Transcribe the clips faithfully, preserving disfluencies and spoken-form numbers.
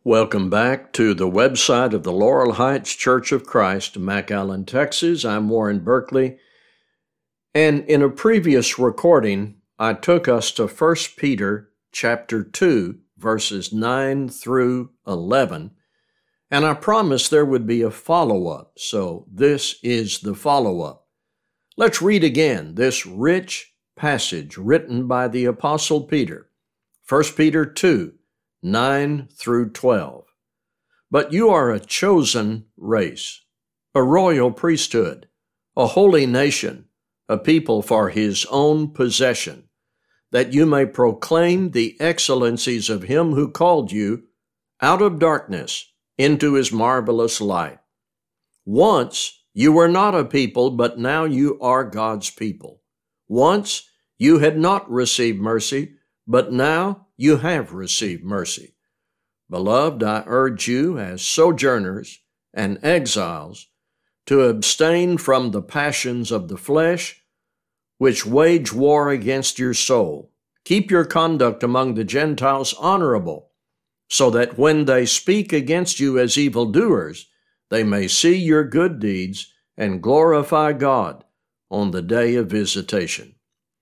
Welcome back to the website of the Laurel Heights Church of Christ, McAllen, Texas. I'm Warren Berkeley. And in a previous recording, I took us to First Peter chapter two, verses nine through eleven, and I promised there would be a follow-up, so this is the follow-up. Let's read again this rich passage written by the Apostle Peter, First Peter two, nine through twelve. But you are a chosen race, a royal priesthood, a holy nation, a people for his own possession, that you may proclaim the excellencies of him who called you out of darkness into his marvelous light. Once you were not a people, but now you are God's people. Once you had not received mercy, but now you have received mercy. Beloved, I urge you as sojourners and exiles to abstain from the passions of the flesh, which wage war against your soul. Keep your conduct among the Gentiles honorable, so that when they speak against you as evildoers, they may see your good deeds and glorify God on the day of visitation.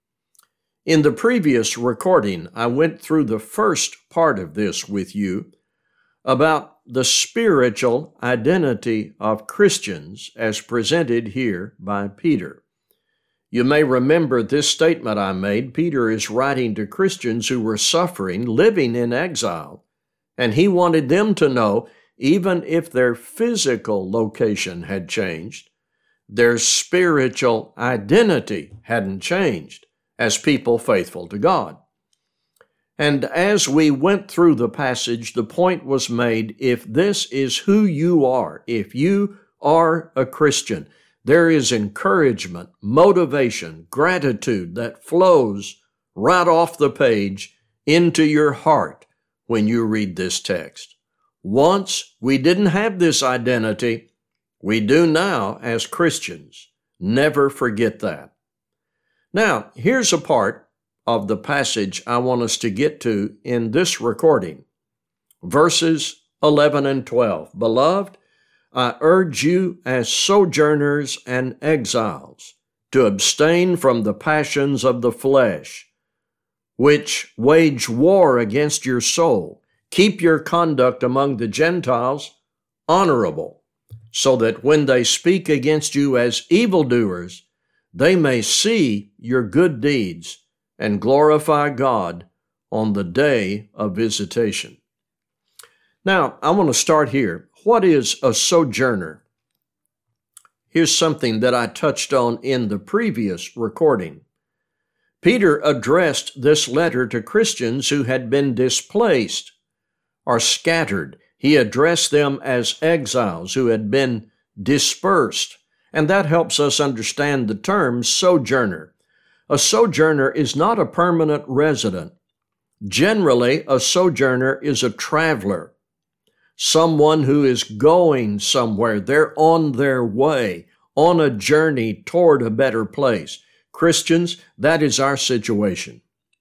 In the previous recording, I went through the first part of this with you about the spiritual identity of Christians as presented here by Peter. You may remember this statement I made. Peter is writing to Christians who were suffering, living in exile, and he wanted them to know, even if their physical location had changed, their spiritual identity hadn't changed as people faithful to God. And as we went through the passage, the point was made, if this is who you are, if you are a Christian, there is encouragement, motivation, gratitude that flows right off the page into your heart when you read this text. Once we didn't have this identity, we do now as Christians. Never forget that. Now, here's a part of the passage I want us to get to in this recording. Verses eleven and twelve. Beloved, I urge you as sojourners and exiles to abstain from the passions of the flesh, which wage war against your soul. Keep your conduct among the Gentiles honorable, so that when they speak against you as evildoers, they may see your good deeds and glorify God on the day of visitation. Now, I want to start here. What is a sojourner? Here's something that I touched on in the previous recording. Peter addressed this letter to Christians who had been displaced or scattered. He addressed them as exiles who had been dispersed. And that helps us understand the term sojourner. A sojourner is not a permanent resident. Generally, a sojourner is a traveler, someone who is going somewhere. They're on their way, on a journey toward a better place. Christians, that is our situation.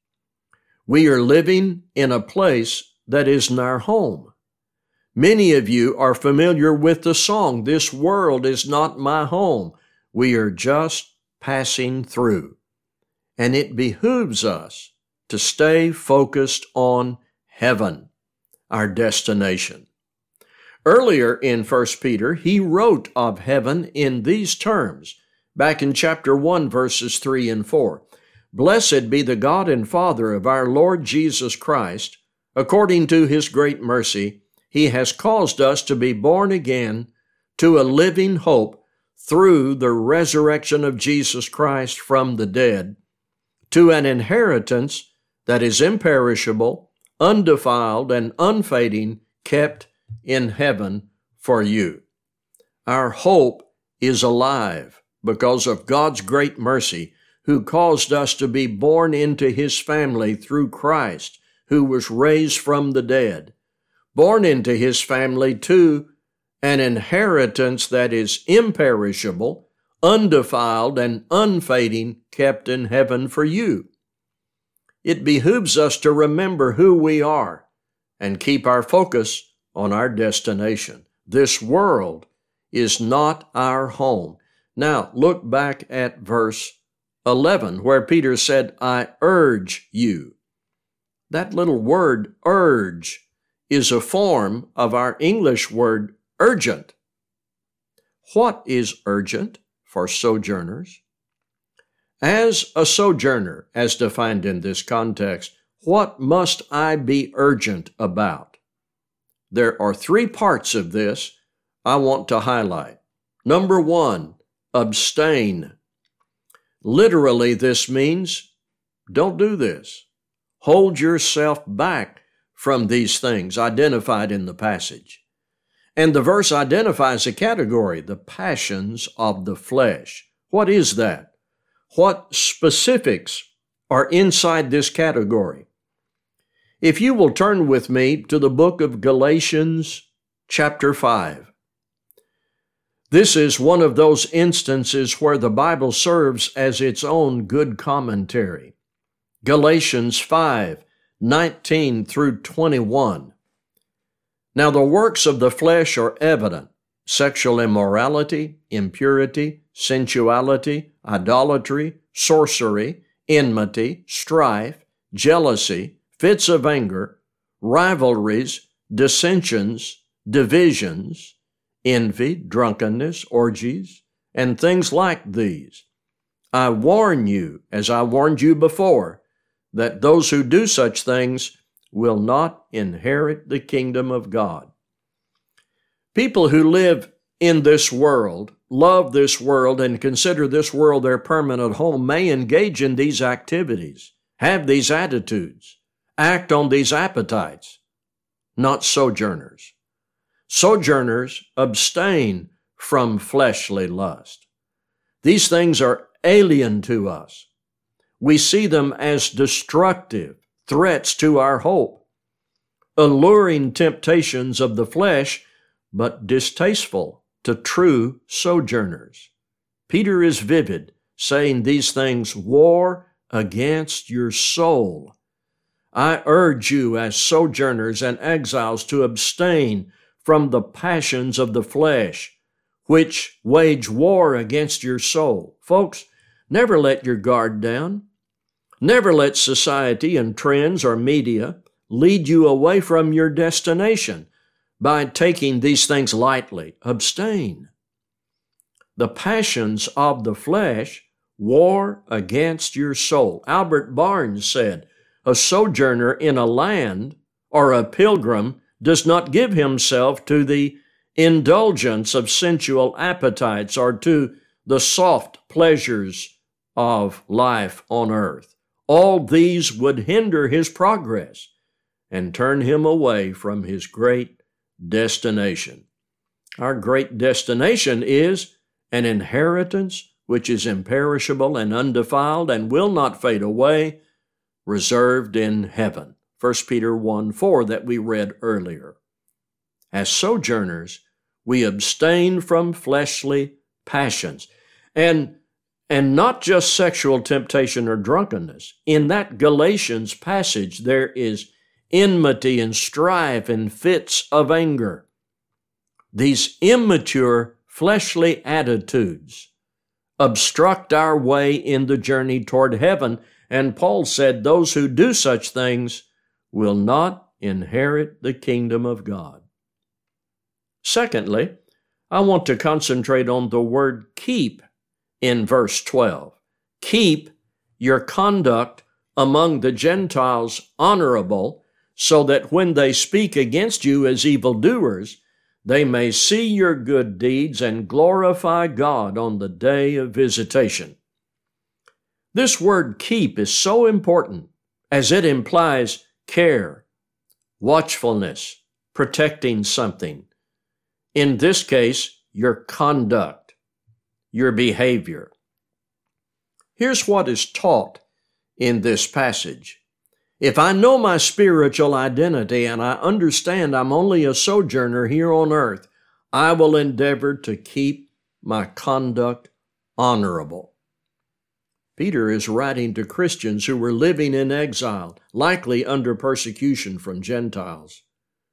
We are living in a place that isn't our home. Many of you are familiar with the song, "This world is not my home." We are just passing through. And it behooves us to stay focused on heaven, our destination. Earlier in First Peter, he wrote of heaven in these terms, back in chapter one, verses three and four. Blessed be the God and Father of our Lord Jesus Christ, according to his great mercy, he has caused us to be born again to a living hope through the resurrection of Jesus Christ from the dead, to an inheritance that is imperishable, undefiled, and unfading, kept in heaven for you. Our hope is alive because of God's great mercy, who caused us to be born into his family through Christ, who was raised from the dead. Born into his family to an inheritance that is imperishable, undefiled, and unfading, kept in heaven for you. It behooves us to remember who we are and keep our focus on our destination. This world is not our home. Now, look back at verse eleven, where Peter said, I urge you. That little word, urge, is a form of our English word, urgent. What is urgent for sojourners? As a sojourner, as defined in this context, what must I be urgent about? There are three parts of this I want to highlight. Number one, abstain. Literally, this means don't do this. Hold yourself back from these things identified in the passage. And the verse identifies a category, the passions of the flesh. What is that? What specifics are inside this category? If you will turn with me to the book of Galatians, chapter five. This is one of those instances where the Bible serves as its own good commentary. Galatians five, nineteen through twenty-one. Now the works of the flesh are evident: sexual immorality, impurity, sensuality, idolatry, sorcery, enmity, strife, jealousy, fits of anger, rivalries, dissensions, divisions, envy, drunkenness, orgies, and things like these. I warn you, as I warned you before, that those who do such things will not inherit the kingdom of God. People who live in this world, love this world, and consider this world their permanent home may engage in these activities, have these attitudes, act on these appetites. Not sojourners. Sojourners abstain from fleshly lust. These things are alien to us. We see them as destructive threats to our hope, alluring temptations of the flesh, but distasteful to true sojourners. Peter is vivid, saying these things war against your soul. I urge you as sojourners and exiles to abstain from the passions of the flesh, which wage war against your soul. Folks, never let your guard down. Never let society and trends or media lead you away from your destination by taking these things lightly. Abstain. The passions of the flesh war against your soul. Albert Barnes said, a sojourner in a land or a pilgrim does not give himself to the indulgence of sensual appetites or to the soft pleasures of life on earth. All these would hinder his progress and turn him away from his great destination. Our great destination is an inheritance which is imperishable and undefiled and will not fade away, reserved in heaven. First Peter one four that we read earlier. As sojourners, we abstain from fleshly passions. And And not just sexual temptation or drunkenness. In that Galatians passage, there is enmity and strife and fits of anger. These immature fleshly attitudes obstruct our way in the journey toward heaven, and Paul said those who do such things will not inherit the kingdom of God. Secondly, I want to concentrate on the word keep in verse twelve. Keep your conduct among the Gentiles honorable, so that when they speak against you as evildoers, they may see your good deeds and glorify God on the day of visitation. This word keep is so important as it implies care, watchfulness, protecting something. In this case, your conduct, your behavior. Here's what is taught in this passage. If I know my spiritual identity and I understand I'm only a sojourner here on earth, I will endeavor to keep my conduct honorable. Peter is writing to Christians who were living in exile, likely under persecution from Gentiles.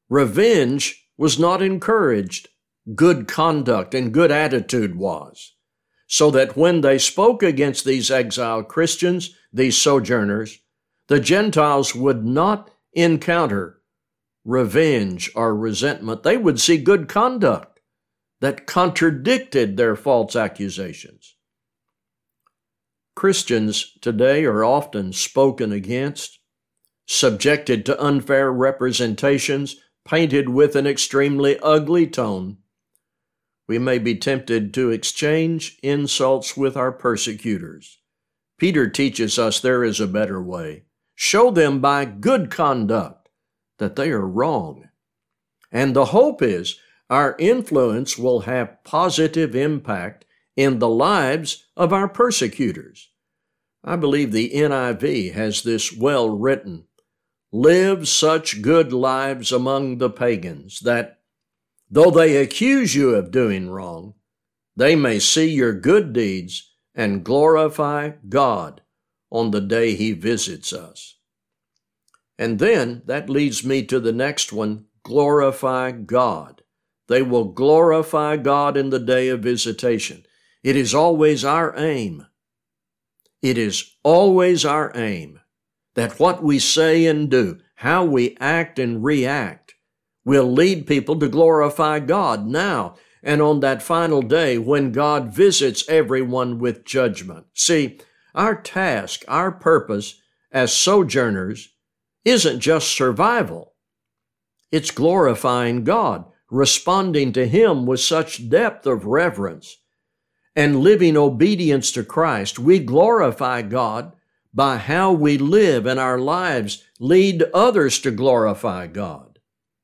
Revenge was not encouraged. Good conduct and good attitude was. So that when they spoke against these exiled Christians, these sojourners, the Gentiles would not encounter revenge or resentment. They would see good conduct that contradicted their false accusations. Christians today are often spoken against, subjected to unfair representations, painted with an extremely ugly tone. We may be tempted to exchange insults with our persecutors. Peter teaches us there is a better way. Show them by good conduct that they are wrong. And the hope is our influence will have positive impact in the lives of our persecutors. I believe the N I V has this well written. Live such good lives among the pagans that, though they accuse you of doing wrong, they may see your good deeds and glorify God on the day He visits us. And then that leads me to the next one, glorify God. They will glorify God in the day of visitation. It is always our aim. It is always our aim that what we say and do, how we act and react, will lead people to glorify God now and on that final day when God visits everyone with judgment. See, our task, our purpose as sojourners isn't just survival. It's glorifying God, responding to Him with such depth of reverence and living obedience to Christ. We glorify God by how we live and our lives lead others to glorify God,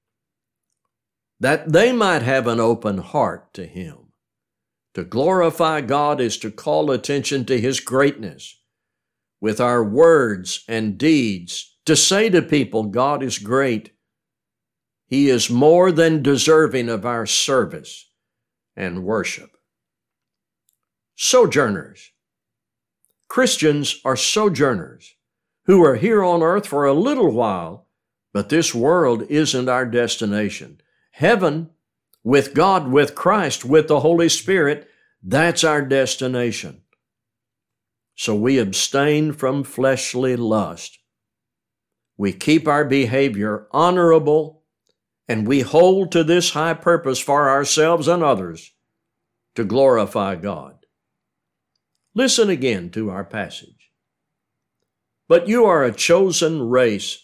that they might have an open heart to Him. To glorify God is to call attention to His greatness with our words and deeds, to say to people, God is great. He is more than deserving of our service and worship. Sojourners. Christians are sojourners who are here on earth for a little while, but this world isn't our destination. Heaven, with God, with Christ, with the Holy Spirit, that's our destination. So we abstain from fleshly lust. We keep our behavior honorable, and we hold to this high purpose for ourselves and others to glorify God. Listen again to our passage. But you are a chosen race,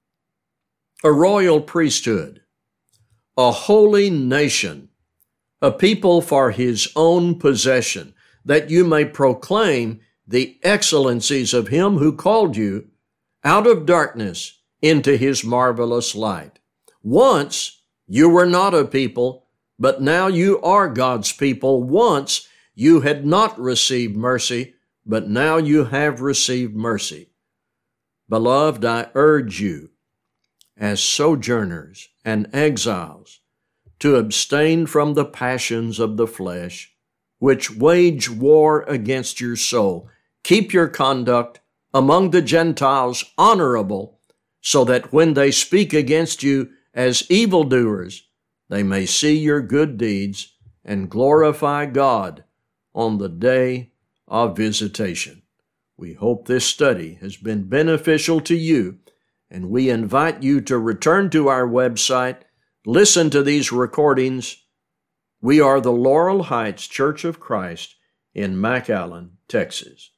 a royal priesthood, a holy nation, a people for His own possession, that you may proclaim the excellencies of Him who called you out of darkness into His marvelous light. Once you were not a people, but now you are God's people. Once you had not received mercy, but now you have received mercy. Beloved, I urge you, as sojourners and exiles, to abstain from the passions of the flesh, which wage war against your soul. Keep your conduct among the Gentiles honorable, so that when they speak against you as evildoers, they may see your good deeds and glorify God on the day of visitation. We hope this study has been beneficial to you, and we invite you to return to our website, listen to these recordings. We are the Laurel Heights Church of Christ in McAllen, Texas.